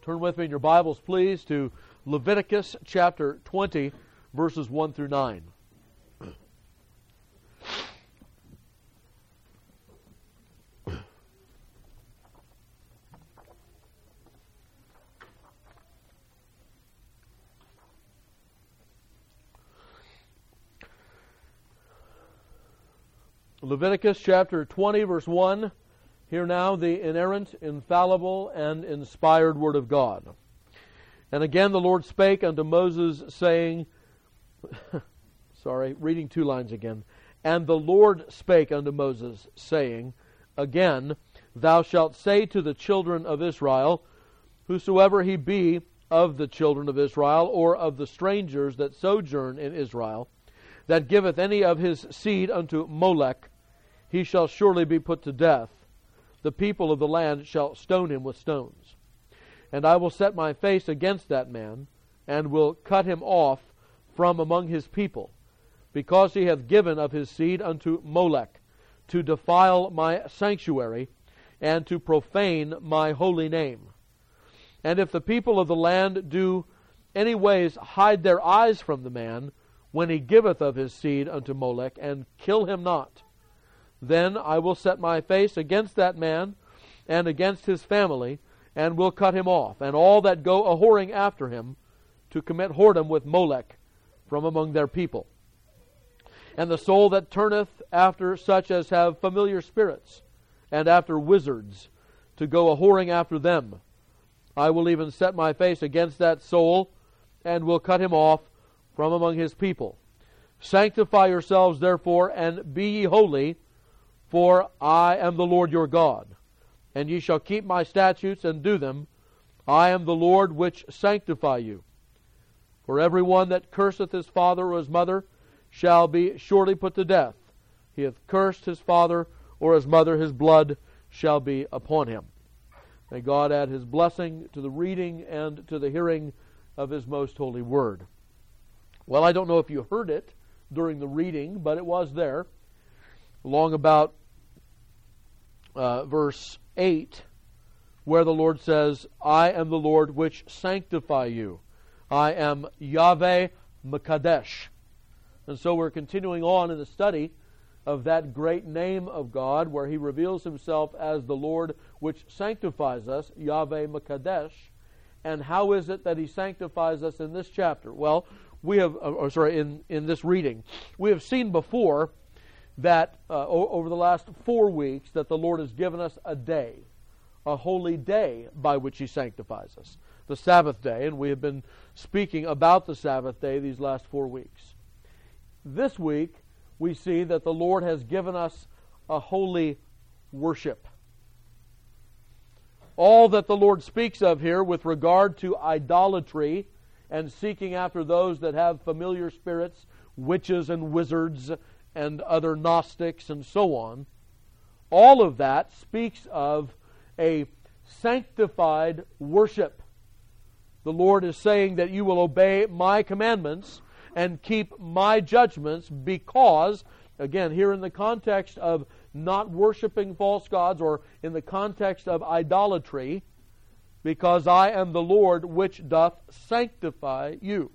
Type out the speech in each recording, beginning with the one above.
Turn with me in your Bibles, please, to Leviticus chapter 20, verses 1 through 9. Leviticus chapter 20, verse 1. Hear now the inerrant, infallible, and inspired Word of God. And again the Lord spake unto Moses, saying, reading two lines again. And the Lord spake unto Moses, saying, again, thou shalt say to the children of Israel, whosoever he be of the children of Israel, or of the strangers that sojourn in Israel, that giveth any of his seed unto Molech, he shall surely be put to death. The people of the land shall stone him with stones. And I will set my face against that man, and will cut him off from among his people, because he hath given of his seed unto Molech, to defile my sanctuary, and to profane my holy name. And if the people of the land do any ways hide their eyes from the man, when he giveth of his seed unto Molech, and kill him not, then I will set my face against that man, and against his family, and will cut him off, and all that go a-whoring after him, to commit whoredom with Molech from among their people. And the soul that turneth after such as have familiar spirits, and after wizards, to go a-whoring after them, I will even set my face against that soul, and will cut him off from among his people. Sanctify yourselves therefore, and be ye holy, for I am the Lord your God. And ye shall keep my statutes and do them. I am the Lord which sanctify you. For every one that curseth his father or his mother shall be surely put to death. He hath cursed his father or his mother, his blood shall be upon him. May God add His blessing to the reading and to the hearing of His most holy word. Well, I don't know if you heard it during the reading, but it was there. Along about verse 8, where the Lord says, I am the Lord which sanctify you. I am Yahweh Mekadesh. And so we're continuing on in the study of that great name of God, where He reveals Himself as the Lord which sanctifies us, Yahweh Mekadesh. And how is it that He sanctifies us in this chapter? Well, we have, in this reading, we have seen before that over the last 4 weeks that the Lord has given us a day, a holy day by which He sanctifies us, the Sabbath day, and we have been speaking about the Sabbath day these last 4 weeks. This week, we see that the Lord has given us a holy worship. All that the Lord speaks of here with regard to idolatry and seeking after those that have familiar spirits, witches and wizards, and other Gnostics and so on, all of that speaks of a sanctified worship. The Lord is saying that you will obey my commandments and keep my judgments because, again, here in the context of not worshiping false gods, or in the context of idolatry, because I am the Lord which doth sanctify you.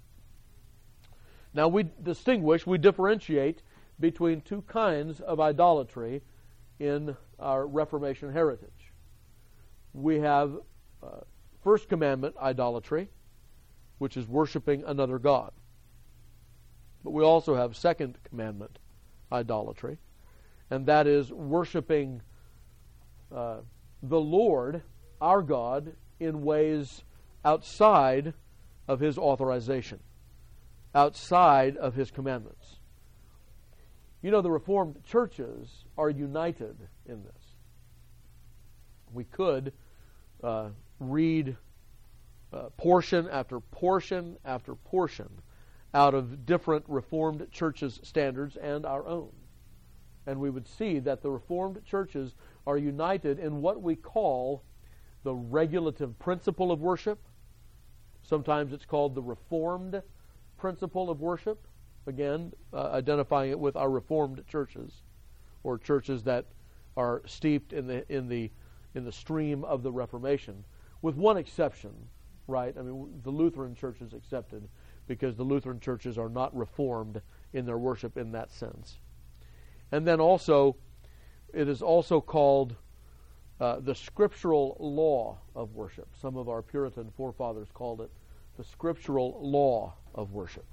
Now we differentiate between two kinds of idolatry in our Reformation heritage. We have First Commandment idolatry, which is worshiping another god. But we also have Second Commandment idolatry, and that is worshiping the Lord, our God, in ways outside of His authorization, outside of His commandments. You know, the Reformed churches are united in this. We could read portion after portion after portion out of different Reformed churches' standards and our own. And we would see that the Reformed churches are united in what we call the regulative principle of worship. Sometimes it's called the Reformed principle of worship. Again, identifying it with our Reformed churches, or churches that are steeped in the stream of the Reformation. with one exception, right? I mean, the Lutheran Church is accepted because the Lutheran churches are not reformed in their worship in that sense. And then also, it is also called the scriptural law of worship. Some of our Puritan forefathers called it the scriptural law of worship.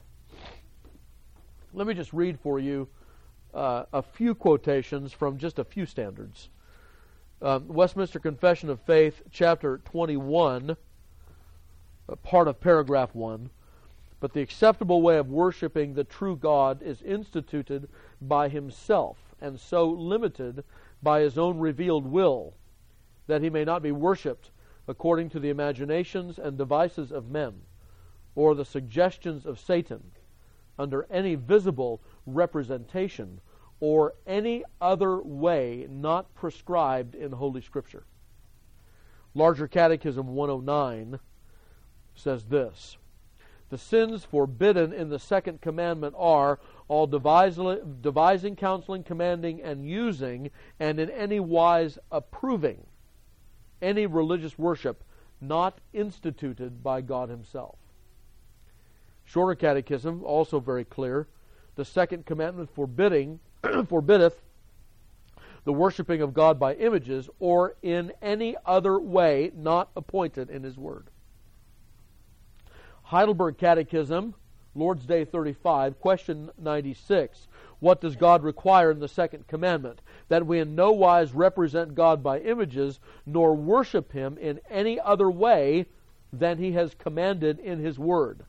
Let me just read for you a few quotations from just a few standards. Westminster Confession of Faith, chapter 21, part of paragraph 1. But the acceptable way of worshiping the true God is instituted by Himself, and so limited by His own revealed will, that He may not be worshipped according to the imaginations and devices of men, or the suggestions of Satan, under any visible representation, or any other way not prescribed in Holy Scripture. Larger Catechism 109 says this: the sins forbidden in the second commandment are all devising, counseling, commanding, and using, and in any wise approving any religious worship not instituted by God Himself. Shorter Catechism, also very clear: the second commandment forbiddeth the worshiping of God by images, or in any other way not appointed in His Word. Heidelberg Catechism, Lord's Day 35, question 96. What does God require in the second commandment? That we in no wise represent God by images, nor worship Him in any other way than He has commanded in His Word.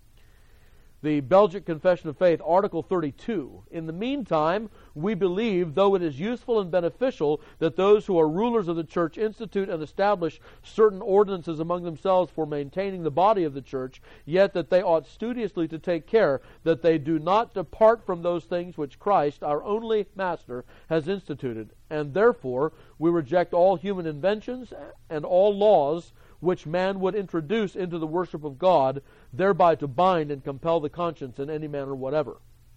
The Belgic Confession of Faith, Article 32. In the meantime, we believe, though it is useful and beneficial, that those who are rulers of the church institute and establish certain ordinances among themselves for maintaining the body of the church, yet that they ought studiously to take care that they do not depart from those things which Christ, our only Master, has instituted. And therefore, we reject all human inventions and all laws which man would introduce into the worship of God, thereby to bind and compel the conscience in any manner whatever.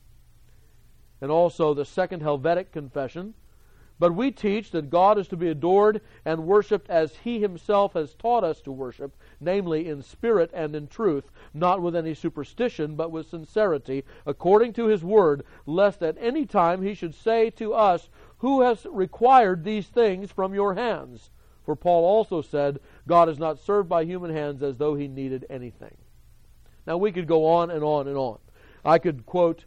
And also the Second Helvetic Confession. But we teach that God is to be adored and worshipped as He Himself has taught us to worship, namely in spirit and in truth, not with any superstition, but with sincerity, according to His Word, lest at any time He should say to us, "Who has required these things from your hands?" For Paul also said, God is not served by human hands as though He needed anything. Now we could go on and on and on. I could quote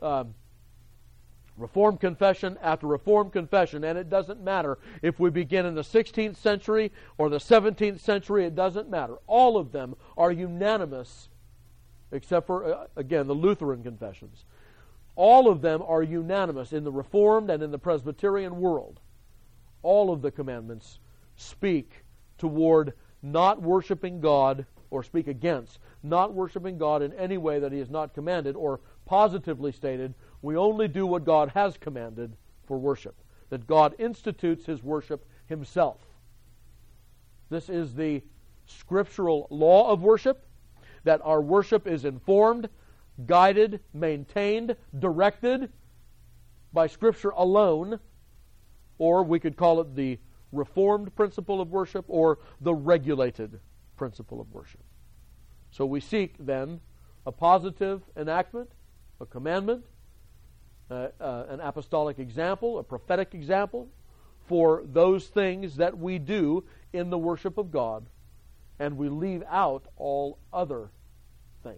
Reformed confession after Reformed confession, and it doesn't matter if we begin in the 16th century or the 17th century, it doesn't matter. All of them are unanimous, except for, again, the Lutheran confessions. All of them are unanimous in the Reformed and in the Presbyterian world. All of the commandments speak toward not worshiping God, or speak against not worshiping God in any way that He has not commanded, or positively stated, we only do what God has commanded for worship. That God institutes His worship Himself. This is the scriptural law of worship, that our worship is informed, guided, maintained, directed by Scripture alone, or we could call it the Reformed principle of worship, or the regulated principle of worship. So we seek then a positive enactment, a commandment, an apostolic example, a prophetic example for those things that we do in the worship of God, and we leave out all other things.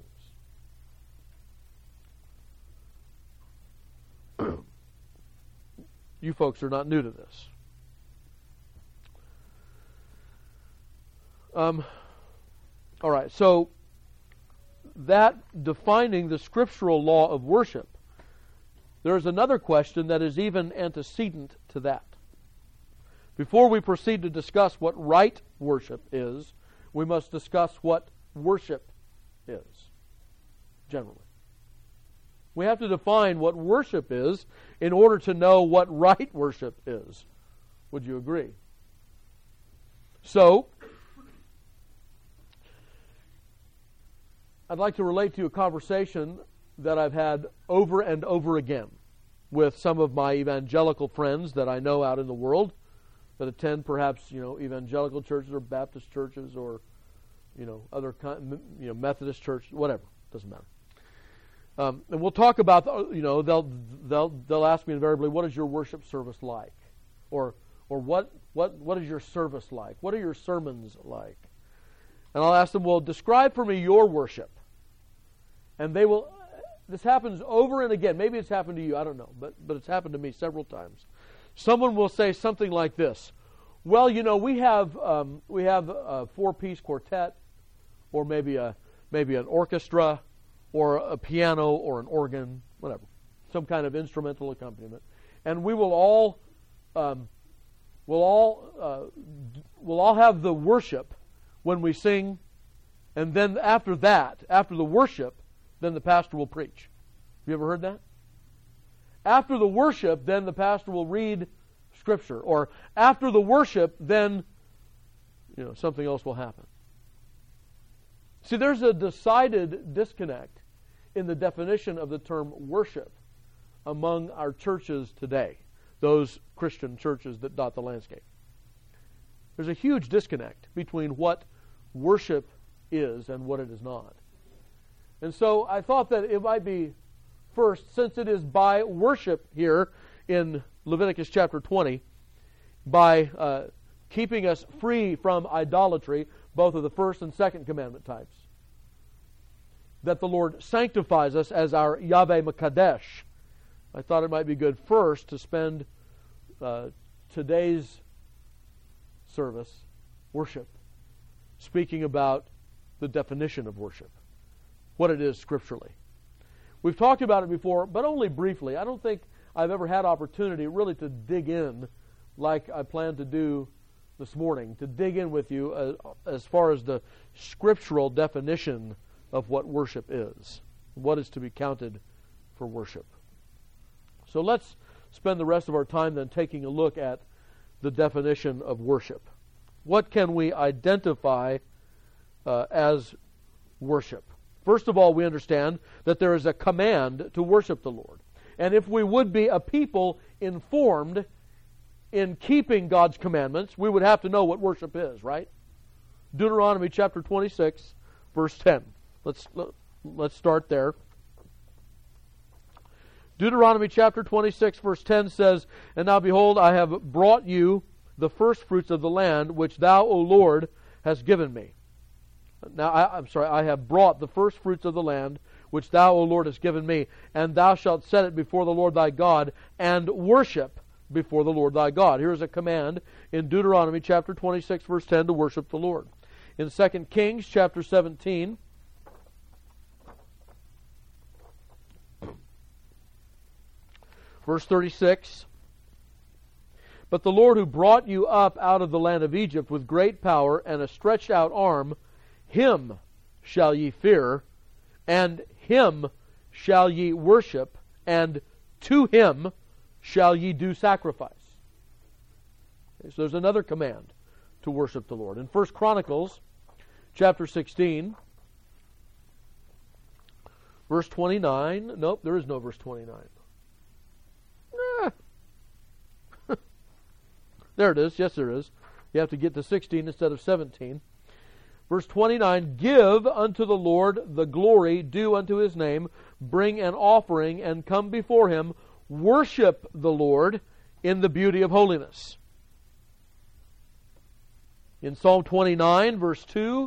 You folks are not new to this. All right, so that defining the scriptural law of worship, there's another question that is even antecedent to that. Before we proceed to discuss what right worship is, we must discuss what worship is, generally. We have to define what worship is in order to know what right worship is. Would you agree? So, I'd like to relate to you a conversation that I've had over and over again with some of my evangelical friends that I know out in the world, that attend perhaps, evangelical churches or Baptist churches or, other Methodist church, whatever, doesn't matter. And we'll talk about, they'll ask me invariably, what is your worship service like? Or what is your service like? What are your sermons like? And I'll ask them, well, describe for me your worship. And they will, this happens over and again. Maybe it's happened to you, I don't know, but it's happened to me several times. Someone will say something like this: well, we have a 4-piece quartet, or maybe an orchestra, or a piano, or an organ, whatever, some kind of instrumental accompaniment, and we will all have the worship when we sing, and then after the worship, then the pastor will preach. Have you ever heard that? After the worship, then the pastor will read Scripture. Or after the worship, then something else will happen. See, there's a decided disconnect in the definition of the term worship among our churches today, those Christian churches that dot the landscape. There's a huge disconnect between what worship is and what it is not. And so I thought that it might be first, since it is by worship here in Leviticus chapter 20, by keeping us free from idolatry, both of the first and second commandment types, that the Lord sanctifies us as our Yahweh Mekadesh. I thought it might be good first to spend today's service, worship, speaking about the definition of worship, what it is scripturally. We've talked about it before, but only briefly. I don't think I've ever had opportunity really to dig in like I plan to do this morning, to dig in with you as far as the scriptural definition of what worship is, what is to be counted for worship. So let's spend the rest of our time then taking a look at the definition of worship. What can we identify as worship? First of all, we understand that there is a command to worship the Lord. And if we would be a people informed in keeping God's commandments, we would have to know what worship is, right? Deuteronomy chapter 26, verse 10. Let's start there. Deuteronomy chapter 26, verse 10 says, "And now behold, I have brought you the first fruits of the land, which thou, O Lord, hast given me." Now, I have brought the first fruits of the land, which thou, O Lord, hast given me, and thou shalt set it before the Lord thy God, and worship before the Lord thy God. Here is a command in Deuteronomy chapter 26, verse 10, to worship the Lord. In 2 Kings chapter 17, verse 36, "But the Lord who brought you up out of the land of Egypt with great power and a stretched out arm, Him shall ye fear, and Him shall ye worship, and to Him shall ye do sacrifice." Okay, so there's another command to worship the Lord. In 1 Chronicles chapter 16, verse 29, nope, there is no verse 29. There it is. Yes, there is. You have to get to 16 instead of 17. Verse 29, "Give unto the Lord the glory due unto His name, bring an offering, and come before Him, worship the Lord in the beauty of holiness." In Psalm 29, verse 2,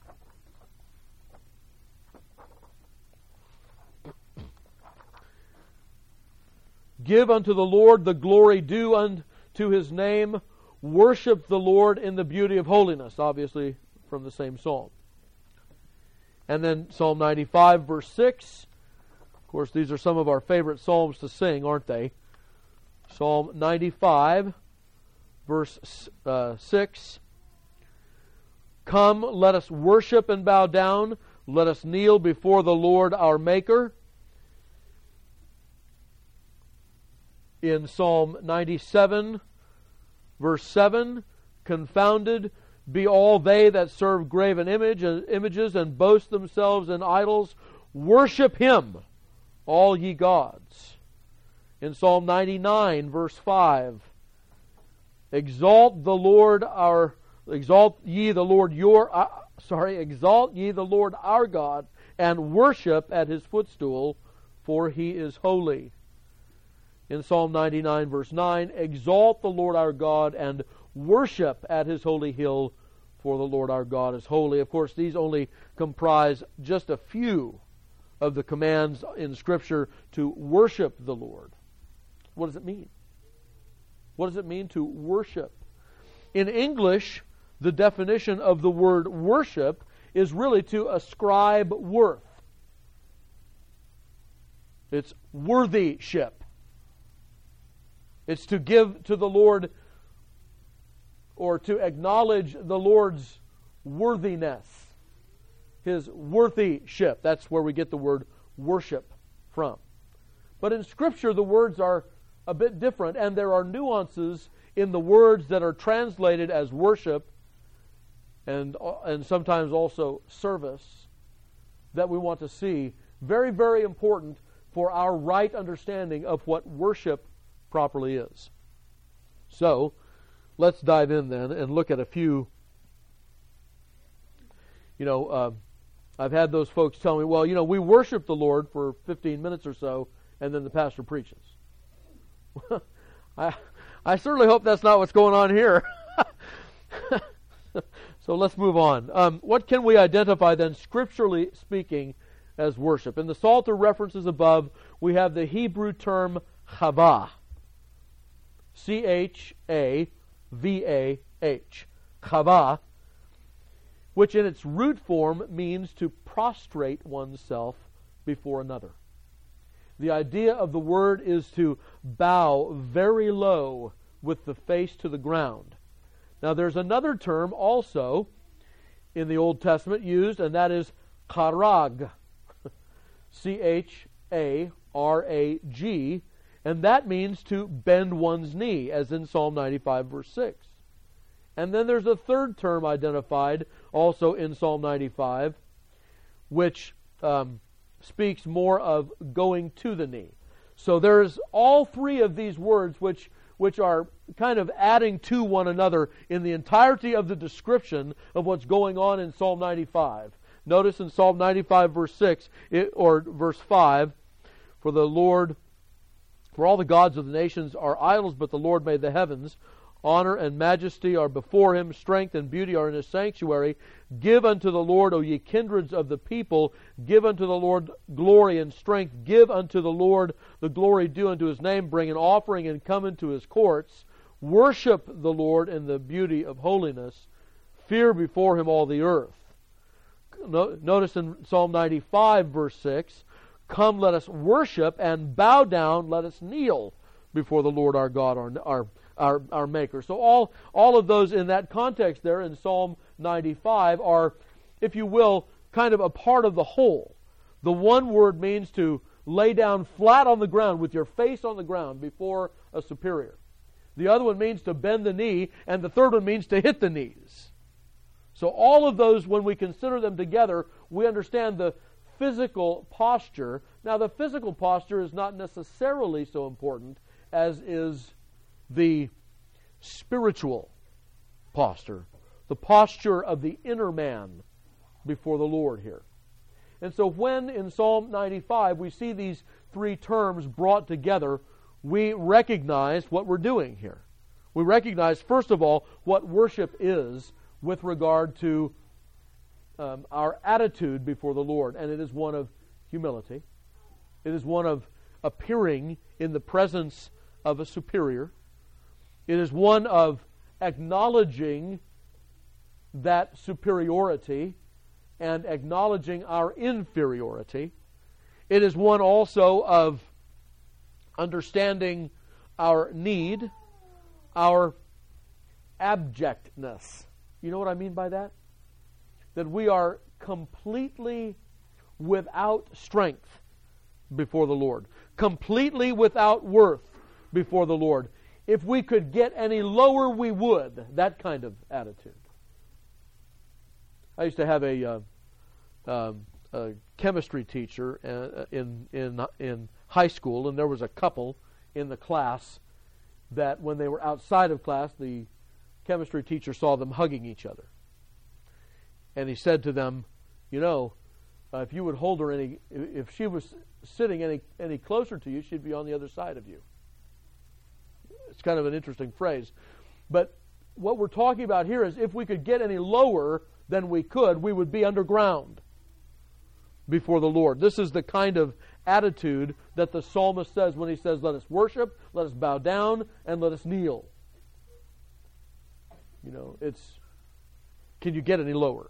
"Give unto the Lord the glory due unto His name, worship the Lord in the beauty of holiness." Obviously from the same psalm. And then Psalm 95, verse 6. Of course, these are some of our favorite psalms to sing, aren't they? Psalm 95, verse 6. "Come, let us worship and bow down. Let us kneel before the Lord our Maker." In Psalm 97, verse 7, "Confounded be all they that serve graven images and boast themselves in idols. Worship Him, all ye gods." In Psalm 99, verse 5, Exalt the Lord exalt ye the Lord our God, and worship at his footstool, for he is holy. In Psalm 99 verse 9, exalt the Lord our God and worship at his holy hill, for the Lord our God is holy. Of course, these only comprise just a few of the commands in Scripture to worship the Lord. What does it mean? What does it mean to worship? In English, the definition of the word worship is really to ascribe worth. It's worthyship. It's to give to the Lord, or to acknowledge the Lord's worthiness, his worthyship. That's where we get the word worship from. But in Scripture, the words are a bit different, and there are nuances in the words that are translated as worship and sometimes also service that we want to see. Very, very important for our right understanding of what worship properly is. So, let's dive in then and look at a few. I've had those folks tell me, well, we worship the Lord for 15 minutes or so, and then the pastor preaches. I certainly hope that's not what's going on here. So let's move on. What can we identify then, scripturally speaking, as worship? In the Psalter references above, we have the Hebrew term chavah. Chavah. Chavah, which in its root form means to prostrate oneself before another. The idea of the word is to bow very low with the face to the ground. Now there's another term also in the Old Testament used, and that is charag. Charag, and that means to bend one's knee, as in Psalm 95 verse 6. And then there's a third term identified also in Psalm 95, which speaks more of going to the knee. So there's all three of these words which are kind of adding to one another in the entirety of the description of what's going on in Psalm 95. Notice in Psalm 95 verse 6, or verse 5, for all the gods of the nations are idols, but the Lord made the heavens. Honor and majesty are before him, strength and beauty are in his sanctuary. Give unto the Lord, O ye kindreds of the people, give unto the Lord glory and strength. Give unto the Lord the glory due unto his name. Bring an offering and come into his courts. Worship the Lord in the beauty of holiness. Fear before him all the earth. Notice in Psalm 95 verse 6, come, let us worship, and bow down, let us kneel before the Lord our God, our Maker. So all of those in that context there in Psalm 95 are, if you will, kind of a part of the whole. The one word means to lay down flat on the ground with your face on the ground before a superior. The other one means to bend the knee, and the third one means to hit the knees. So all of those, when we consider them together, we understand the physical posture. Now, the physical posture is not necessarily so important as is the spiritual posture, the posture of the inner man before the Lord here. And so when in Psalm 95 we see these three terms brought together, we recognize what we're doing here. We recognize, first of all, what worship is with regard to our attitude before the Lord. And it is one of humility. It is one of appearing in the presence of a superior. It is one of acknowledging that superiority and acknowledging our inferiority. It is one also of understanding our need, our abjectness. You know what I mean by that? That we are completely without strength before the Lord. Completely without worth before the Lord. If we could get any lower, we would. That kind of attitude. I used to have a chemistry teacher in high school, and there was a couple in the class, that when they were outside of class, the chemistry teacher saw them hugging each other. And he said to them, if you would hold her if she was sitting any closer to you, she'd be on the other side of you. It's kind of an interesting phrase. But what we're talking about here is if we could get any lower than we could, we would be underground before the Lord. This is the kind of attitude that the psalmist says when he says, let us worship, let us bow down, and let us kneel. Can you get any lower?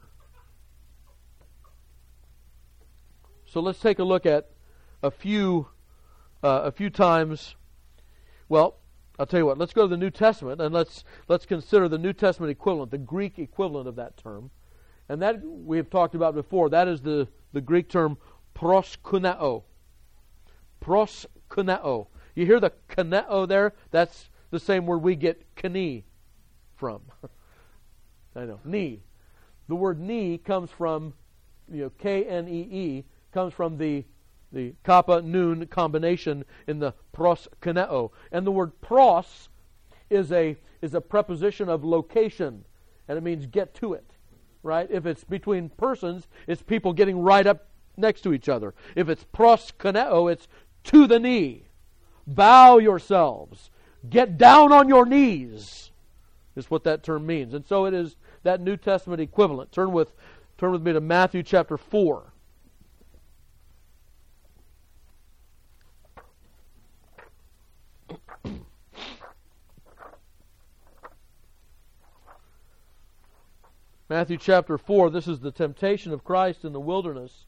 So let's take a look at a few times. Well, I'll tell you what. Let's go to the New Testament and let's consider the New Testament equivalent, the Greek equivalent of that term, and that we have talked about before. That is the Greek term proskuneo. Proskuneo. You hear the kuneo there? That's the same word we get knee from. I know, knee. The word knee comes from Knee. Comes from the kappa noon combination in the proskuneo. And the word pros is a preposition of location, and it means get to it. Right? If it's between persons, it's people getting right up next to each other. If it's proskuneo, it's to the knee. Bow yourselves. Get down on your knees is what that term means. And so it is that New Testament equivalent. Turn with me to Matthew chapter 4. Matthew chapter 4, this is the temptation of Christ in the wilderness.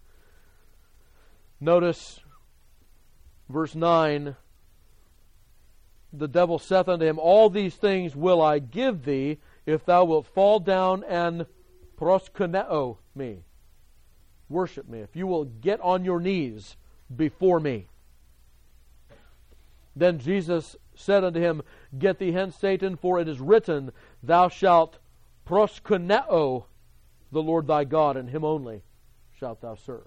Notice verse 9. The devil saith unto him, all these things will I give thee, if thou wilt fall down and proskuneo me. Worship me. If you will get on your knees before me. Then Jesus said unto him, get thee hence, Satan, for it is written, thou shalt proskuneo the Lord thy God, and him only shalt thou serve.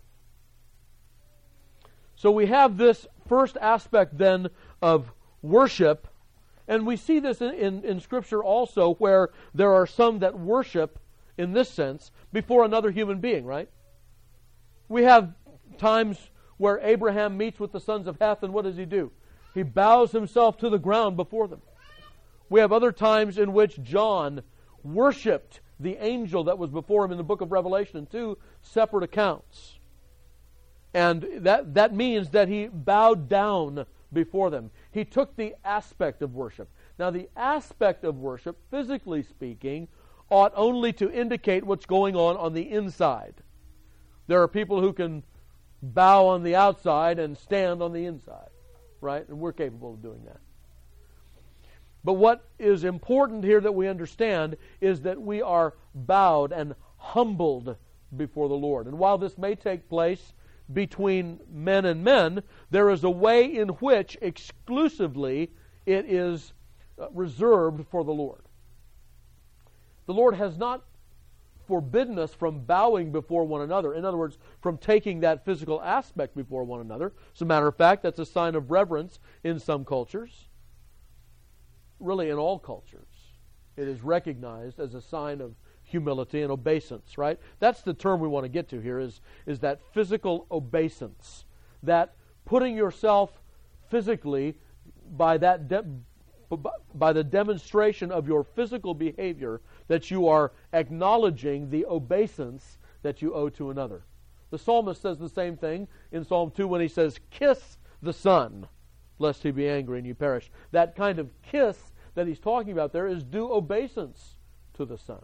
So we have this first aspect then of worship, and we see this in Scripture also, where there are some that worship, in this sense, before another human being, right? We have times where Abraham meets with the sons of Heth, and what does he do? He bows himself to the ground before them. We have other times in which John worshipped the angel that was before him in the book of Revelation in two separate accounts. And that means that he bowed down before them. He took the aspect of worship. Now, the aspect of worship, physically speaking, ought only to indicate what's going on the inside. There are people who can bow on the outside and stand on the inside, right? And we're capable of doing that. But what is important here that we understand is that we are bowed and humbled before the Lord. And while this may take place between men and men, there is a way in which exclusively it is reserved for the Lord. The Lord has not forbidden us from bowing before one another. In other words, from taking that physical aspect before one another. As a matter of fact, that's a sign of reverence in some cultures. Really, in all cultures, it is recognized as a sign of humility and obeisance, right? That's the term we want to get to here, is that physical obeisance. That putting yourself physically by the demonstration of your physical behavior, that you are acknowledging the obeisance that you owe to another. The psalmist says the same thing in Psalm 2 when he says, kiss the Son, lest he be angry and you perish. That kind of kiss that he's talking about there is due obeisance to the Son.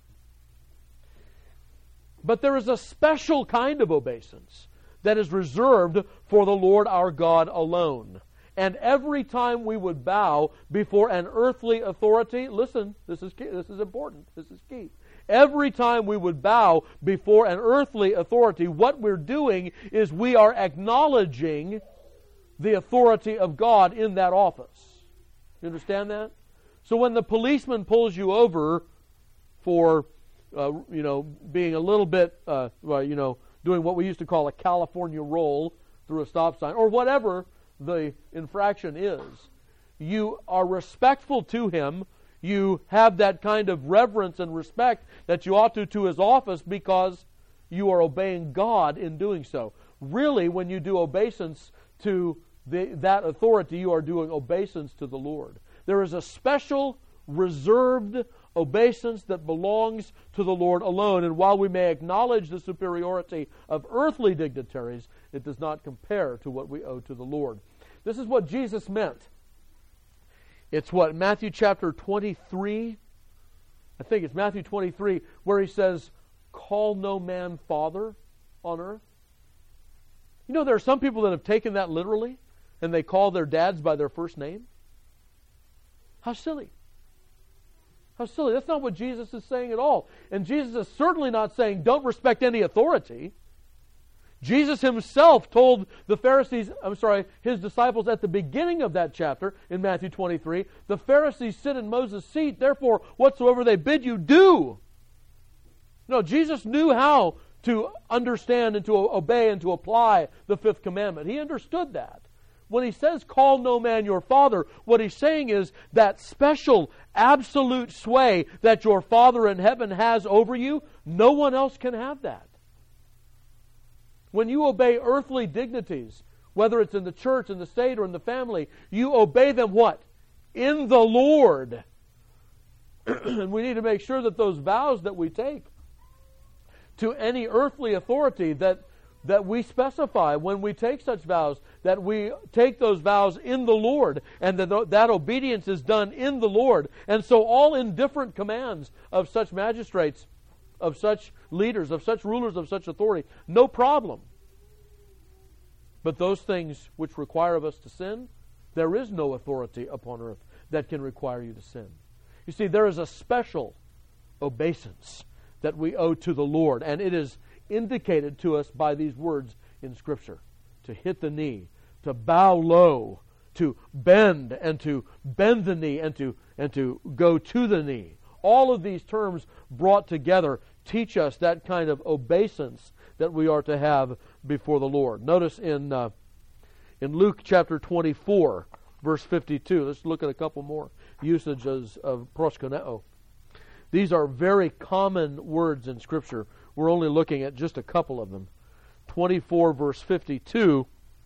But there is a special kind of obeisance that is reserved for the Lord our God alone. And every time we would bow before an earthly authority, listen, this is key, this is important, this is key. Every time we would bow before an earthly authority, what we're doing is we are acknowledging the authority of God in that office. You understand that? So when the policeman pulls you over for, being a little bit, doing what we used to call a California roll through a stop sign, or whatever the infraction is, you are respectful to him. You have that kind of reverence and respect that you ought to his office because you are obeying God in doing so. Really, when you do obeisance to that authority, you are doing obeisance to the Lord. There is a special, reserved obeisance that belongs to the Lord alone. And while we may acknowledge the superiority of earthly dignitaries, it does not compare to what we owe to the Lord. This is what Jesus meant. It's what, Matthew chapter 23? I think it's Matthew 23, where he says, call no man father on earth. You know, there are some people that have taken that literally, and they call their dads by their first name. How silly. How silly. That's not what Jesus is saying at all. And Jesus is certainly not saying don't respect any authority. Jesus himself told his disciples at the beginning of that chapter in Matthew 23, the Pharisees sit in Moses' seat, therefore whatsoever they bid you do. No, Jesus knew how to understand and to obey and to apply the fifth commandment. He understood that. When he says, call no man your father, what he's saying is that special, absolute sway that your Father in heaven has over you, no one else can have that. When you obey earthly dignities, whether it's in the church, in the state, or in the family, you obey them what? In the Lord. And we need to make sure that those vows that we take to any earthly authority that we specify when we take such vows, that we take those vows in the Lord, and that obedience is done in the Lord. And so all indifferent commands of such magistrates, of such leaders, of such rulers, of such authority, no problem. But those things which require of us to sin, there is no authority upon earth that can require you to sin. You see, there is a special obeisance that we owe to the Lord, and it is indicated to us by these words in Scripture. To hit the knee, to bow low, to bend, and to bend the knee, and to go to the knee. All of these terms brought together teach us that kind of obeisance that we are to have before the Lord. Notice in Luke chapter 24, verse 52. Let's look at a couple more usages of proskuneo. These are very common words in Scripture. We're only looking at just a couple of them. 24, verse 52.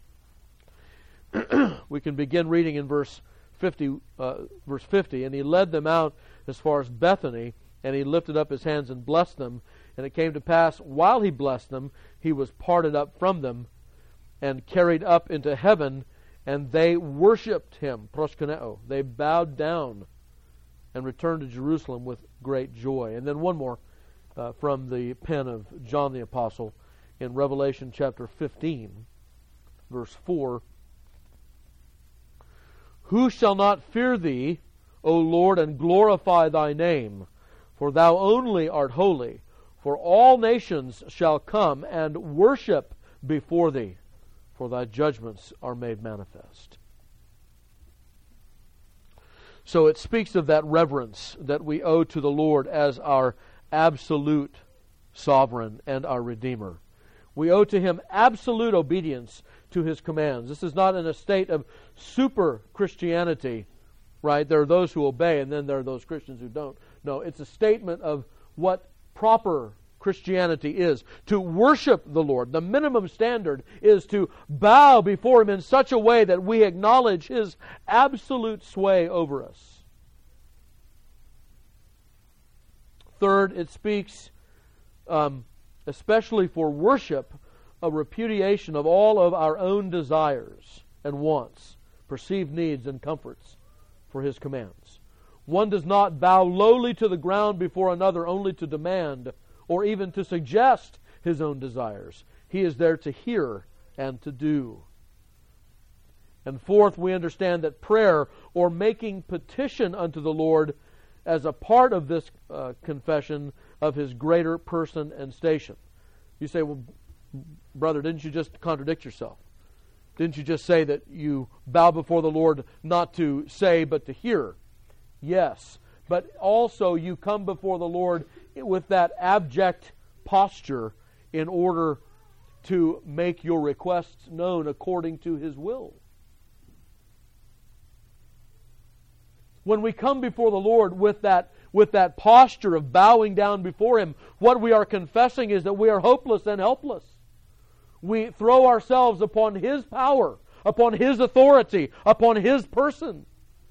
We can begin reading in verse 50. And he led them out as far as Bethany, and he lifted up his hands and blessed them. And it came to pass, while he blessed them, he was parted up from them and carried up into heaven, and they worshipped him, proskuneo. They bowed down and returned to Jerusalem with great joy. And then one more from the pen of John the Apostle in Revelation chapter 15, verse 4. Who shall not fear thee, O Lord, and glorify thy name? For thou only art holy. For all nations shall come and worship before thee, for thy judgments are made manifest. So it speaks of that reverence that we owe to the Lord as our absolute sovereign and our Redeemer. We owe to him absolute obedience to his commands. This is not in a state of super Christianity, right? There are those who obey, and then there are those Christians who don't. No, it's a statement of what proper Christianity is. To worship the Lord, the minimum standard is to bow before him in such a way that we acknowledge his absolute sway over us. Third, it speaks, especially for worship, a repudiation of all of our own desires and wants, perceived needs and comforts for his commands. One does not bow lowly to the ground before another only to demand or even to suggest his own desires. He is there to hear and to do. And fourth, we understand that prayer or making petition unto the Lord as a part of this confession of his greater person and station. You say, well, brother, didn't you just contradict yourself? Didn't you just say that you bow before the Lord not to say but to hear? Yes, but also you come before the Lord with that abject posture in order to make your requests known according to his will. When we come before the Lord with that posture of bowing down before Him, what we are confessing is that we are hopeless and helpless. We throw ourselves upon His power, upon His authority, upon His person.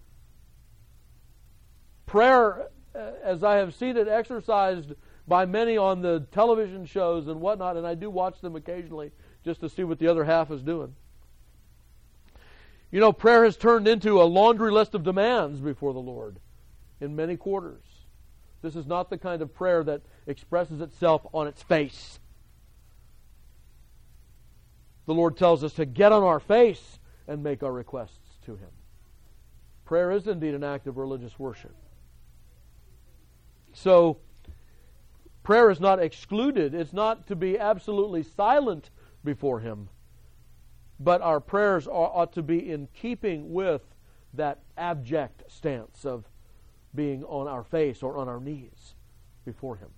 Prayer, as I have seen it exercised by many on the television shows and whatnot, and I do watch them occasionally just to see what the other half is doing. You know, prayer has turned into a laundry list of demands before the Lord in many quarters. This is not the kind of prayer that expresses itself on its face. The Lord tells us to get on our face and make our requests to Him. Prayer is indeed an act of religious worship. So, prayer is not excluded. It's not to be absolutely silent before Him. But our prayers ought to be in keeping with that abject stance of being on our face or on our knees before Him.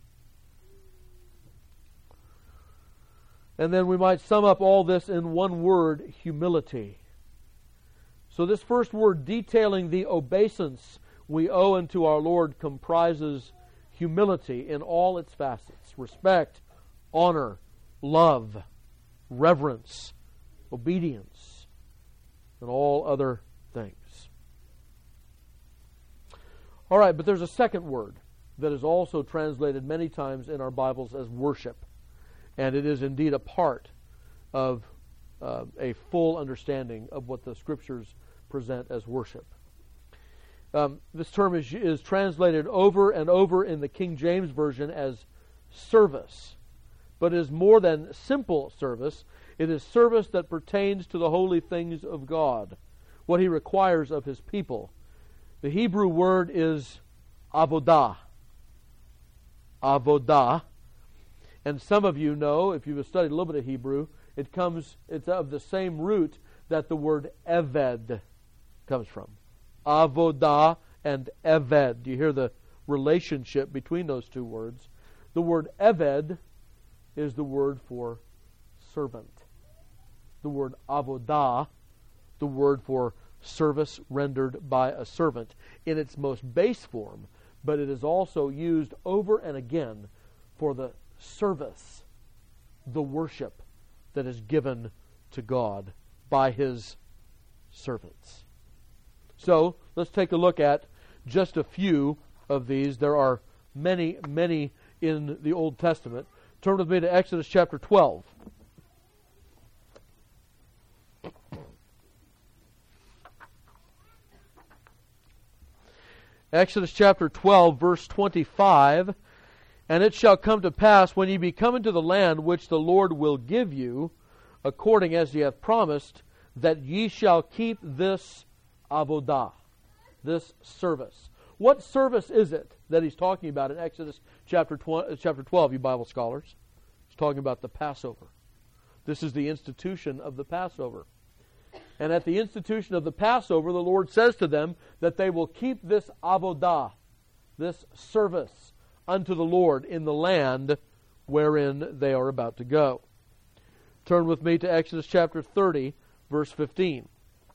And then we might sum up all this in one word: humility. So this first word, detailing the obeisance we owe unto our Lord, comprises humility in all its facets: respect, honor, love, reverence, obedience, and all other things. All right, but there's a second word that is also translated many times in our Bibles as worship, and it is indeed a part of a full understanding of what the Scriptures present as worship. This term is translated over and over in the King James Version as service, but is more than simple service. It is service that pertains to the holy things of God, what He requires of His people. The Hebrew word is avodah. Avodah. And some of you know, if you've studied a little bit of Hebrew, it's of the same root that the word eved comes from. Avodah and eved. Do you hear the relationship between those two words? The word eved is the word for servant. The word avodah, the word for service rendered by a servant, in its most base form, but it is also used over and again for the service, the worship that is given to God by His servants. So, let's take a look at just a few of these. There are many, many in the Old Testament. Turn with me to Exodus chapter 12. Exodus chapter 12, verse 25. And it shall come to pass, when ye be come into the land which the Lord will give you, according as ye have promised, that ye shall keep this avodah, this service. What service is it that he's talking about in Exodus chapter 12, you Bible scholars? He's talking about the Passover. This is the institution of the Passover. And at the institution of the Passover, the Lord says to them that they will keep this avodah, this service unto the Lord in the land wherein they are about to go. Turn with me to Exodus chapter 30, verse 15.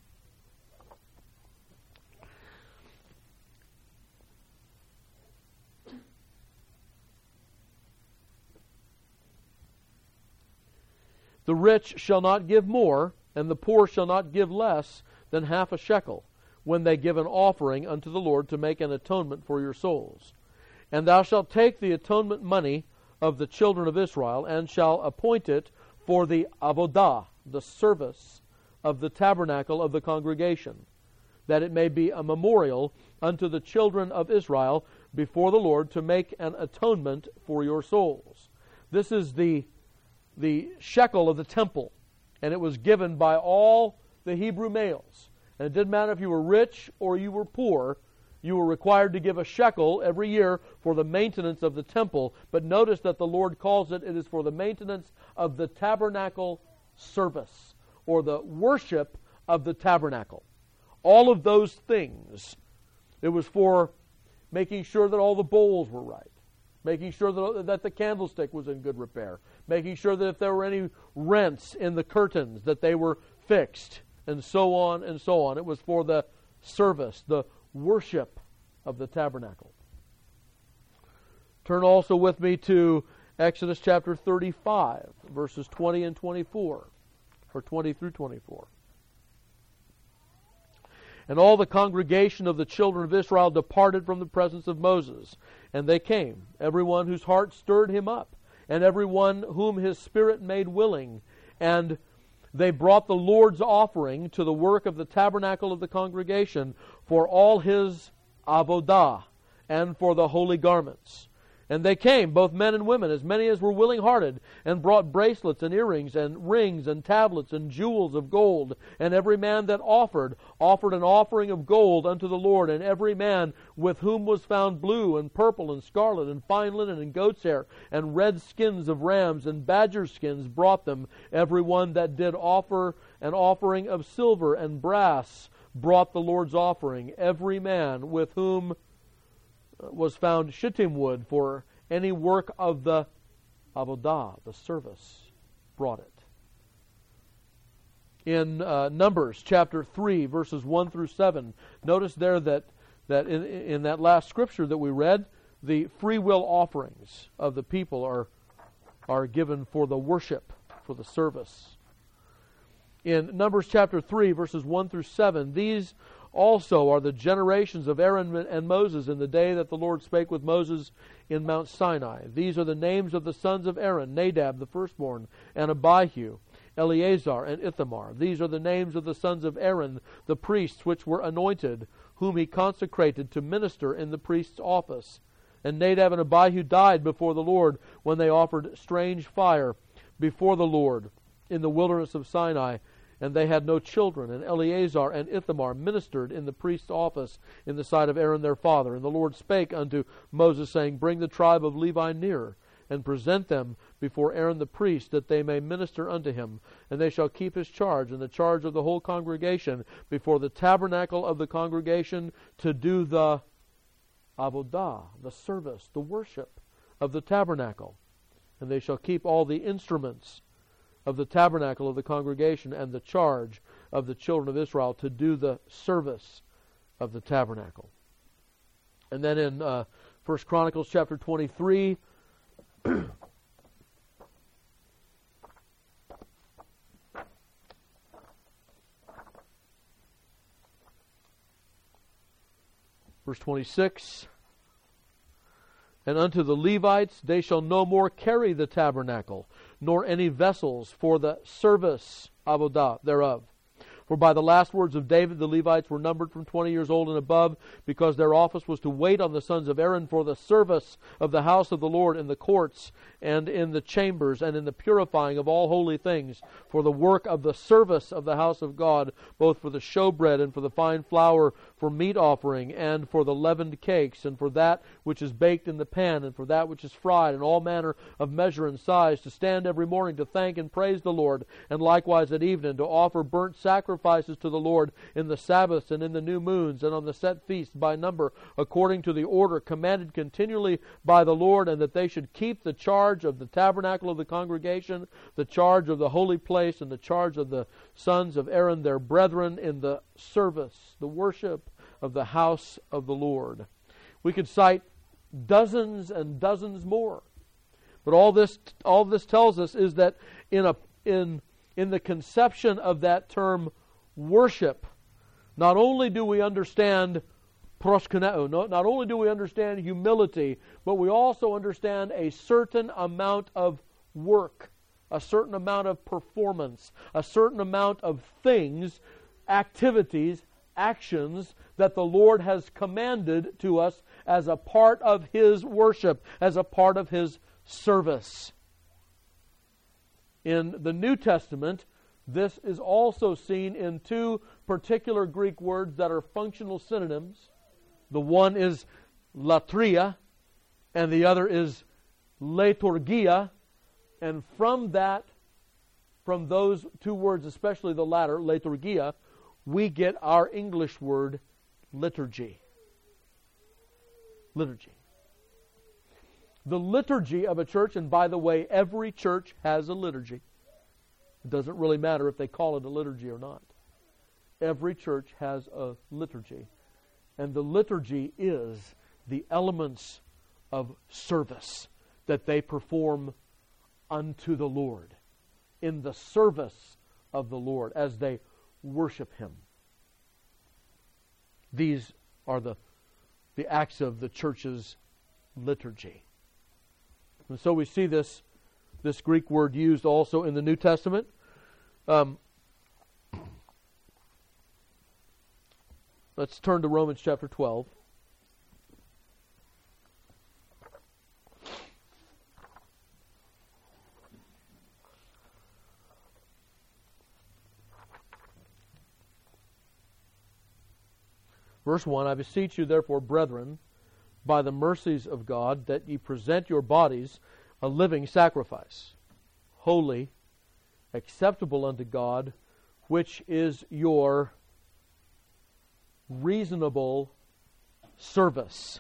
The rich shall not give more, and the poor shall not give less than half a shekel, when they give an offering unto the Lord to make an atonement for your souls. And thou shalt take the atonement money of the children of Israel, and shall appoint it for the avodah, the service of the tabernacle of the congregation, that it may be a memorial unto the children of Israel before the Lord, to make an atonement for your souls. This is the shekel of the temple, and it was given by all the Hebrew males. And it didn't matter if you were rich or you were poor, you were required to give a shekel every year for the maintenance of the temple. But notice that the Lord calls it is for the maintenance of the tabernacle service, or the worship of the tabernacle. All of those things. It was for making sure that all the bowls were right, making sure that the candlestick was in good repair, making sure that if there were any rents in the curtains, that they were fixed, and so on and so on. It was for the service, the worship of the tabernacle. Turn also with me to Exodus chapter 35, verses 20 and 24, or 20 through 24. And all the congregation of the children of Israel departed from the presence of Moses. And they came, everyone whose heart stirred him up, and everyone whom his spirit made willing. And they brought the Lord's offering to the work of the tabernacle of the congregation for all his avodah, and for the holy garments. And they came, both men and women, as many as were willing-hearted, and brought bracelets and earrings and rings and tablets and jewels of gold. And every man that offered an offering of gold unto the Lord. And every man with whom was found blue and purple and scarlet and fine linen and goat's hair and red skins of rams and badger skins brought them. Every one that did offer an offering of silver and brass brought the Lord's offering. Every man with whom was found shittim wood for any work of the avodah, the service, brought it. In Numbers chapter 3, verses 1 through 7, notice there that in that last scripture that we read, the free will offerings of the people are given for the worship, for the service. In Numbers chapter 3, verses 1 through 7, these also are the generations of Aaron and Moses in the day that the Lord spake with Moses in Mount Sinai. These are the names of the sons of Aaron: Nadab the firstborn, and Abihu, Eleazar, and Ithamar. These are the names of the sons of Aaron, the priests which were anointed, whom he consecrated to minister in the priest's office. And Nadab and Abihu died before the Lord when they offered strange fire before the Lord in the wilderness of Sinai. And they had no children. And Eleazar and Ithamar ministered in the priest's office in the sight of Aaron their father. And the Lord spake unto Moses, saying, Bring the tribe of Levi near, and present them before Aaron the priest, that they may minister unto him. And they shall keep his charge, and the charge of the whole congregation, before the tabernacle of the congregation, to do the avodah, the service, the worship of the tabernacle. And they shall keep all the instruments of the tabernacle of the congregation, and the charge of the children of Israel to do the service of the tabernacle. And then in 1 Chronicles chapter 23, verse 26, And unto the Levites they shall no more carry the tabernacle, nor any vessels for the service avodah thereof. For by the last words of David, the Levites were numbered from 20 years old and above, because their office was to wait on the sons of Aaron for the service of the house of the Lord in the courts and in the chambers and in the purifying of all holy things, for the work of the service of the house of God, both for the showbread and for the fine flour, for meat offering, and for the leavened cakes, and for that which is baked in the pan, and for that which is fried, and all manner of measure and size, to stand every morning to thank and praise the Lord, and likewise at evening to offer burnt sacrifices to the Lord in the Sabbaths and in the new moons and on the set feasts by number, according to the order commanded continually by the Lord, and that they should keep the charge of the tabernacle of the congregation, the charge of the holy place, and the charge of the sons of Aaron their brethren in the service, the worship of the house of the Lord. We could cite dozens and dozens more. But all this tells us is that in the conception of that term worship, not only do we understand proskuneo, not only do we understand humility, but we also understand a certain amount of work, a certain amount of performance, a certain amount of things, activities, actions that the Lord has commanded to us as a part of His worship, as a part of His service. In the New Testament, this is also seen in two particular Greek words that are functional synonyms. The one is latria, and the other is liturgia. And from those two words, especially the latter, liturgia, we get our English word liturgy. Liturgy. The liturgy of a church, and by the way, every church has a liturgy. It doesn't really matter if they call it a liturgy or not. Every church has a liturgy. And the liturgy is the elements of service that they perform unto the Lord, in the service of the Lord, as they worship Him. These are the acts of the church's liturgy. And so we see this Greek word used also in the New Testament. Let's turn to Romans chapter 12. Verse 1, I beseech you therefore, brethren, by the mercies of God, that ye present your bodies a living sacrifice, holy, acceptable unto God, which is your reasonable service.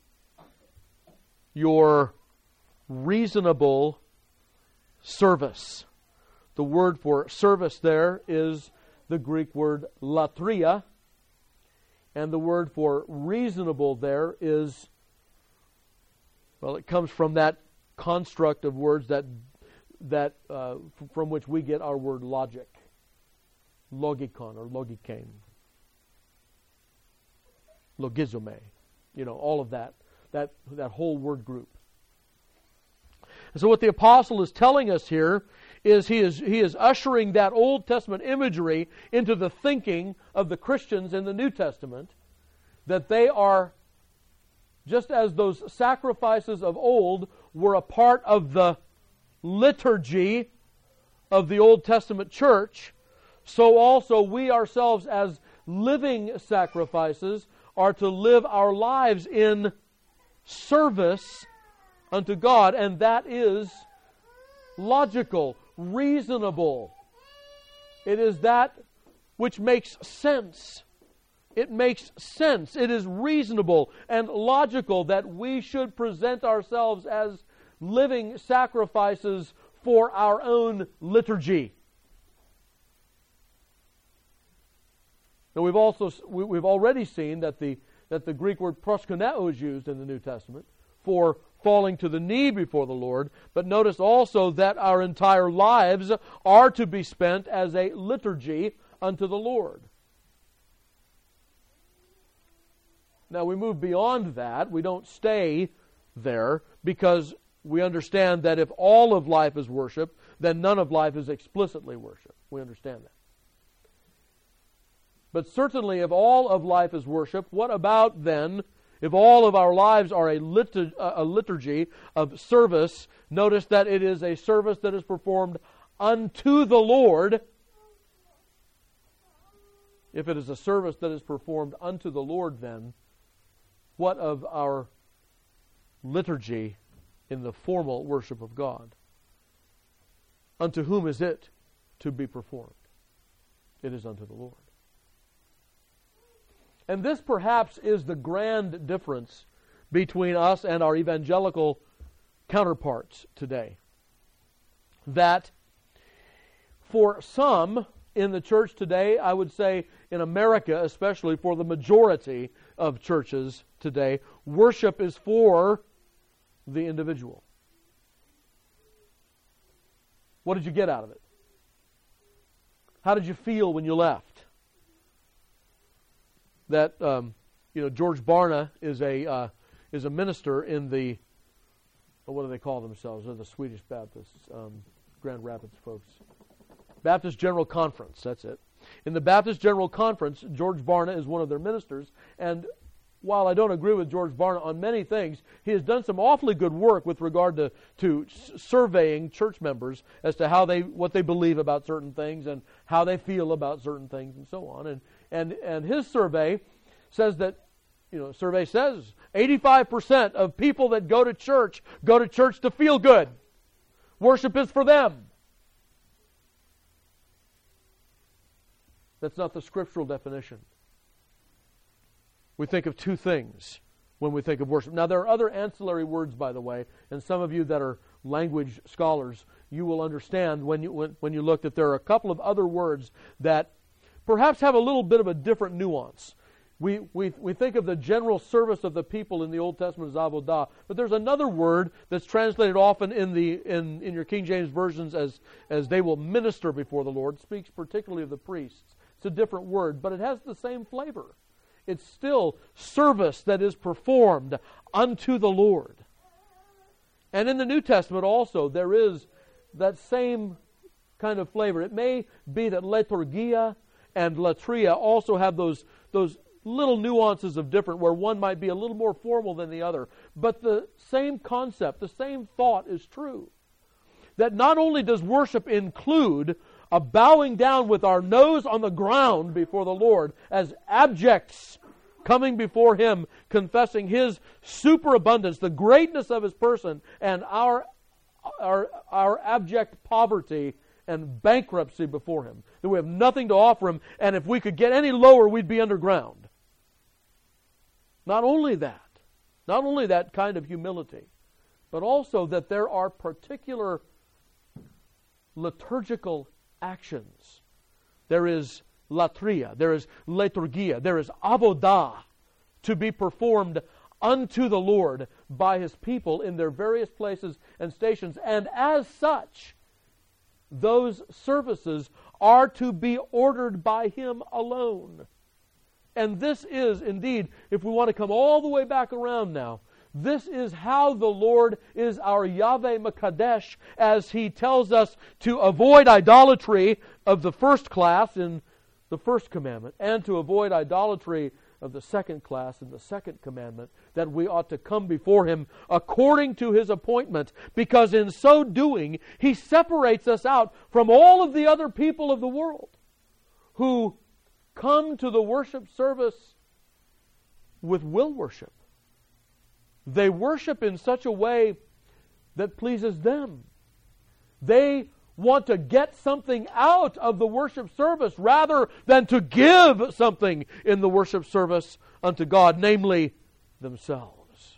Your reasonable service. The word for service there is the Greek word latria, and the word for reasonable there is, well, it comes from that construct of words that from which we get our word logic. Logikon or logikein. Logizome. All of that whole word group. And so what the apostle is telling us here is he is ushering that Old Testament imagery into the thinking of the Christians in the New Testament, that they are, just as those sacrifices of old were a part of the liturgy of the Old Testament church, so also we ourselves as living sacrifices are to live our lives in service unto God, and that is logical, reasonable. It is that which makes sense. It makes sense. It is reasonable and logical that we should present ourselves as living sacrifices for our own liturgy. Now we've already seen that the Greek word proskuneo is used in the New Testament for falling to the knee before the Lord, but notice also that our entire lives are to be spent as a liturgy unto the Lord. Now we move beyond that. We don't stay there, because we understand that if all of life is worship, then none of life is explicitly worship. We understand that. But certainly if all of life is worship, what about then, if all of our lives are a liturgy of service? Notice that it is a service that is performed unto the Lord. If it is a service that is performed unto the Lord, then what of our liturgy in the formal worship of God? Unto whom is it to be performed? It is unto the Lord. And this perhaps is the grand difference between us and our evangelical counterparts today. That for some in the church today, I would say in America especially, for the majority of churches today, worship is for the individual. What did you get out of it? How did you feel when you left? That George Barna is a minister in the, what do they call themselves? They're the Swedish Baptists, Grand Rapids folks. Baptist General Conference, that's it. In the Baptist General Conference, George Barna is one of their ministers, and while I don't agree with George Barna on many things, he has done some awfully good work with regard to surveying church members as to what they believe about certain things and how they feel about certain things and so on. And his survey says that, survey says 85% of people that go to church to feel good. Worship is for them. That's not the scriptural definition. We think of two things when we think of worship. Now, there are other ancillary words, by the way, and some of you that are language scholars, you will understand when you look that there are a couple of other words that perhaps have a little bit of a different nuance. We think of the general service of the people in the Old Testament as avodah, but there's another word that's translated often in your King James versions as they will minister before the Lord. It speaks particularly of the priests. It's a different word, but it has the same flavor. It's still service that is performed unto the Lord. And in the New Testament also, there is that same kind of flavor. It may be that liturgia and latria also have those little nuances of different, where one might be a little more formal than the other. But the same concept, the same thought is true. That not only does worship include a bowing down with our nose on the ground before the Lord as abjects coming before Him, confessing His superabundance, the greatness of His person, and our abject poverty and bankruptcy before Him. That we have nothing to offer Him, and if we could get any lower, we'd be underground. Not only that kind of humility, but also that there are particular liturgical actions. There is latria, there is liturgia, there is avodah to be performed unto the Lord by His people in their various places and stations. And as such, those services are to be ordered by Him alone. And this is indeed, if we want to come all the way back around now, this is how the Lord is our Yahweh Mekadesh, as He tells us to avoid idolatry of the first class in the first commandment, and to avoid idolatry of the second class in the second commandment, that we ought to come before Him according to His appointment, because in so doing, He separates us out from all of the other people of the world who come to the worship service with will worship. They worship in such a way that pleases them. They want to get something out of the worship service rather than to give something in the worship service unto God, namely themselves.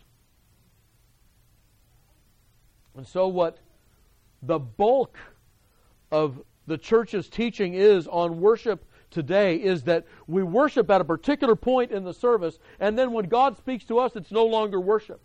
And so what the bulk of the church's teaching is on worship today is that we worship at a particular point in the service, and then when God speaks to us, it's no longer worship.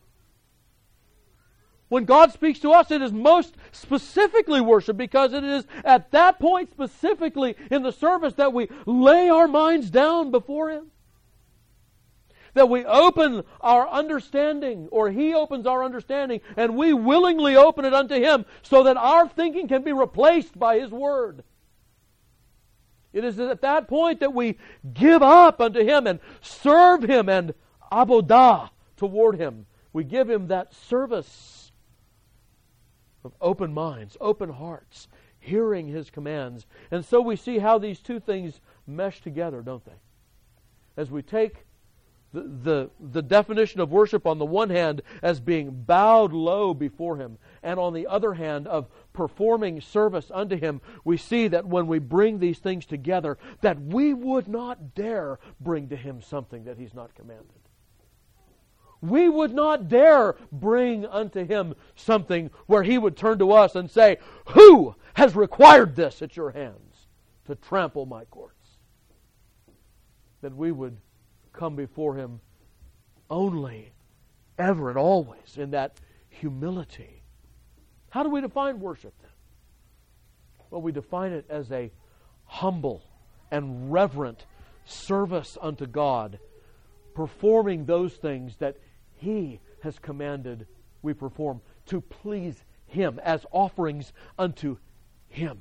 When God speaks to us, it is most specifically worship, because it is at that point specifically in the service that we lay our minds down before Him. That we open our understanding, or He opens our understanding, and we willingly open it unto Him so that our thinking can be replaced by His Word. It is at that point that we give up unto Him and serve Him and avodah toward Him. We give Him that service of open minds, open hearts, hearing His commands. And so we see how these two things mesh together, don't they? As we take the definition of worship on the one hand as being bowed low before Him, and on the other hand of performing service unto Him, we see that when we bring these things together, that we would not dare bring to Him something that He's not commanded. We would not dare bring unto Him something where He would turn to us and say, "Who has required this at your hands to trample my courts?" That we would come before Him only, ever and always, in that humility. How do we define worship then? Well, we define it as a humble and reverent service unto God, performing those things that He has commanded we perform to please Him, as offerings unto Him.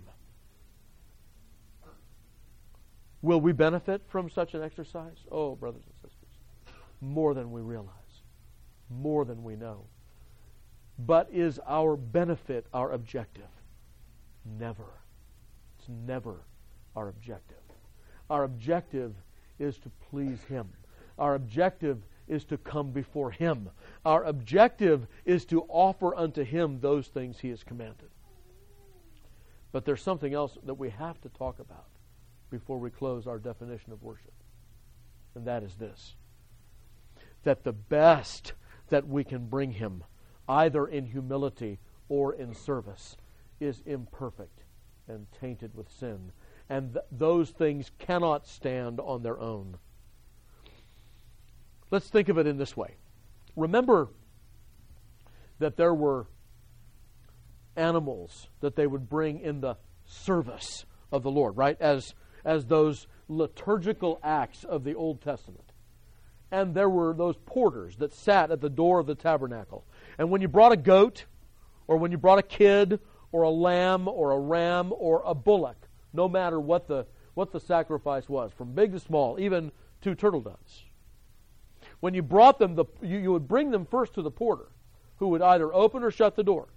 Will we benefit from such an exercise? Oh, brothers and sisters, more than we realize, more than we know. But is our benefit our objective? Never. It's never our objective. Our objective is to please Him. Our objective is to come before Him. Our objective is to offer unto Him those things He has commanded. But there's something else that we have to talk about before we close our definition of worship. And that is this: that the best that we can bring Him, either in humility or in service, is imperfect and tainted with sin. And those things cannot stand on their own. Let's think of it in this way. Remember that there were animals that they would bring in the service of the Lord, right? As those liturgical acts of the Old Testament. And there were those porters that sat at the door of the tabernacle. And when you brought a goat, or when you brought a kid, or a lamb, or a ram, or a bullock, no matter what the sacrifice was, from big to small, even 2 turtle doves. When you brought them, you would bring them first to the porter, who would either open or shut the door.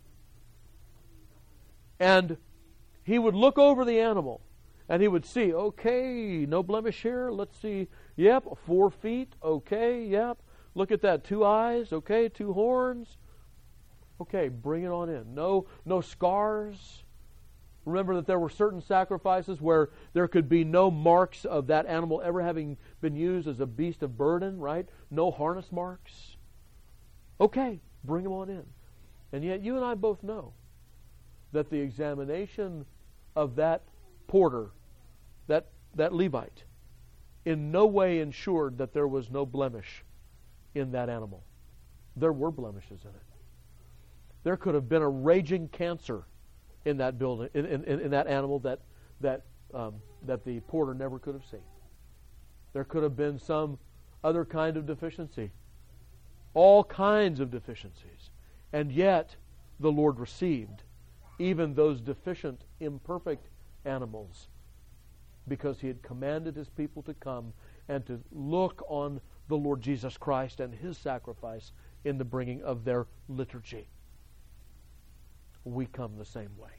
And he would look over the animal, and he would see, okay, no blemish here. Let's see, yep, 4 feet, okay, yep. Look at that, 2 eyes, okay, 2 horns. Okay, bring it on in. No scars. Remember that there were certain sacrifices where there could be no marks of that animal ever having been used as a beast of burden, right? No harness marks. Okay, bring them on in. And yet you and I both know that the examination of that porter, that Levite, in no way ensured that there was no blemish in that animal. There were blemishes in it. There could have been a raging cancer in that building, in that animal that the porter never could have seen. There could have been some other kind of deficiency. All kinds of deficiencies. And yet, the Lord received even those deficient, imperfect animals because He had commanded His people to come and to look on the Lord Jesus Christ and His sacrifice in the bringing of their liturgy. We come the same way.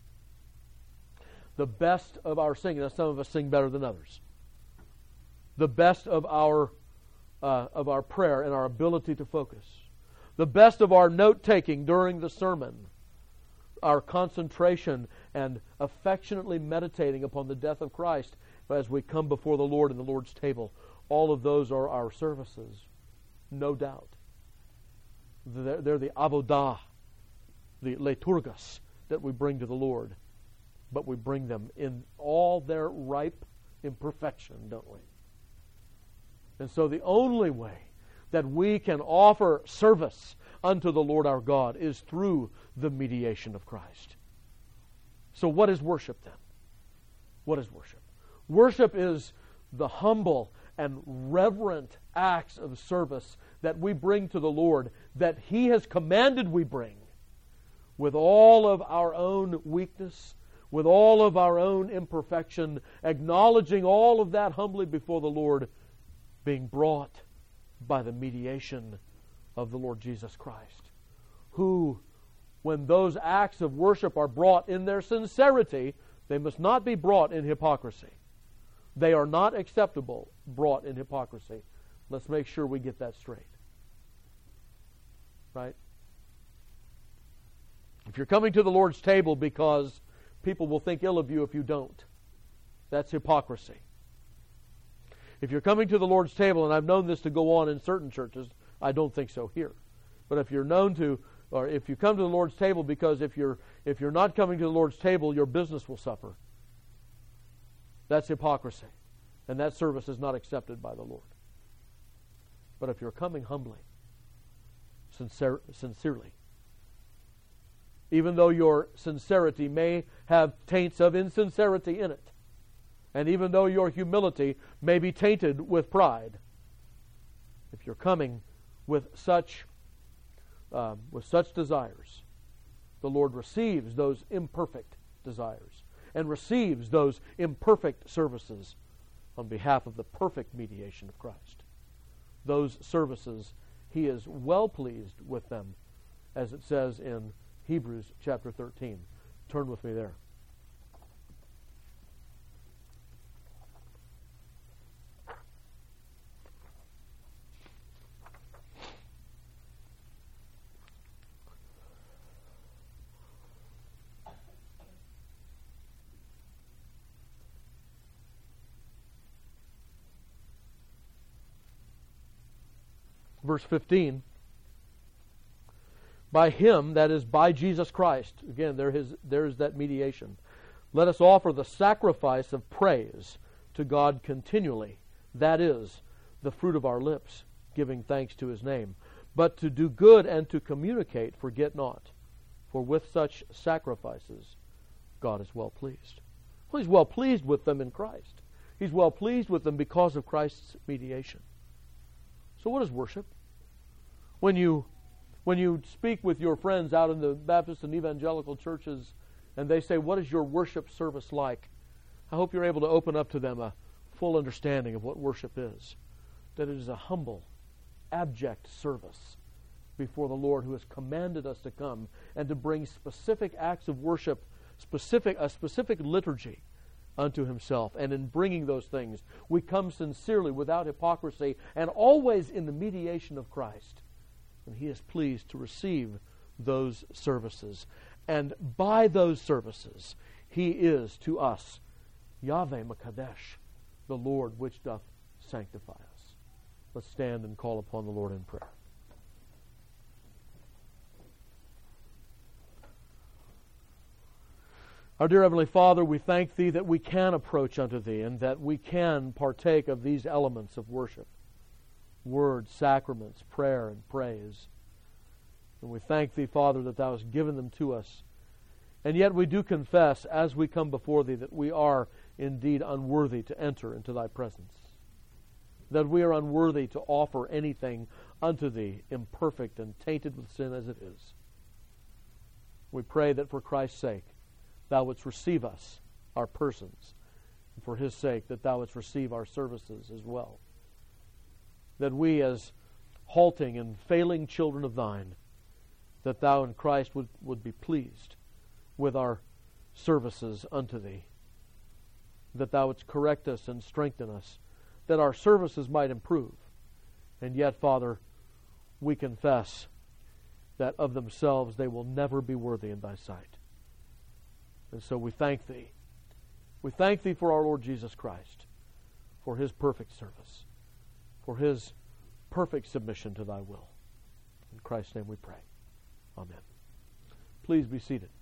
The best of our singing, now some of us sing better than others. The best of our prayer and our ability to focus. The best of our note-taking during the sermon. Our concentration and affectionately meditating upon the death of Christ as we come before the Lord in the Lord's table. All of those are our services, no doubt. They're the avodah, the liturgos that we bring to the Lord. But we bring them in all their ripe imperfection, don't we? And so the only way that we can offer service unto the Lord our God is through the mediation of Christ. So what is worship then? What is worship? Worship is the humble and reverent acts of service that we bring to the Lord, that He has commanded we bring, with all of our own weakness, with all of our own imperfection, acknowledging all of that humbly before the Lord, being brought by the mediation of the Lord Jesus Christ, who, when those acts of worship are brought in their sincerity, they must not be brought in hypocrisy. They are not acceptable brought in hypocrisy. Let's make sure we get that straight. Right? If you're coming to the Lord's table because people will think ill of you if you don't, that's hypocrisy. If you're coming to the Lord's table, and I've known this to go on in certain churches, I don't think so here. But if you're known to, or if you come to the Lord's table because if you're not coming to the Lord's table, your business will suffer. That's hypocrisy. And that service is not accepted by the Lord. But if you're coming humbly, sincerely, even though your sincerity may have taints of insincerity in it, and even though your humility may be tainted with pride, if you're coming with such desires, the Lord receives those imperfect desires and receives those imperfect services on behalf of the perfect mediation of Christ. Those services, He is well pleased with them, as it says in Hebrews chapter 13. Turn with me there. Verse 15, by Him, that is, by Jesus Christ, again, there is that mediation. Let us offer the sacrifice of praise to God continually. That is, the fruit of our lips, giving thanks to his name. But to do good and to communicate, forget not. For with such sacrifices, God is well pleased. Well, he's well pleased with them in Christ. He's well pleased with them because of Christ's mediation. So what is worship? When you speak with your friends out in the Baptist and evangelical churches and they say, what is your worship service like? I hope you're able to open up to them a full understanding of what worship is. That it is a humble, abject service before the Lord who has commanded us to come and to bring specific acts of worship, a specific liturgy unto himself. And in bringing those things, we come sincerely, without hypocrisy, and always in the mediation of Christ. And he is pleased to receive those services. And by those services, he is to us Yahweh Makadesh, the Lord which doth sanctify us. Let's stand and call upon the Lord in prayer. Our dear Heavenly Father, we thank Thee that we can approach unto Thee and that we can partake of these elements of worship. Words, sacraments, prayer, and praise. And we thank Thee, Father, that Thou hast given them to us. And yet we do confess, as we come before Thee, that we are indeed unworthy to enter into Thy presence. That we are unworthy to offer anything unto Thee, imperfect and tainted with sin as it is. We pray that for Christ's sake, Thou wouldst receive us, our persons, and for His sake, that Thou wouldst receive our services as well. That we, as halting and failing children of Thine, that Thou in Christ would be pleased with our services unto Thee. That Thou wouldst correct us and strengthen us, that our services might improve. And yet, Father, we confess that of themselves they will never be worthy in Thy sight. And so we thank Thee. We thank Thee for our Lord Jesus Christ, for His perfect service, for His perfect submission to Thy will. In Christ's name we pray. Amen. Please be seated.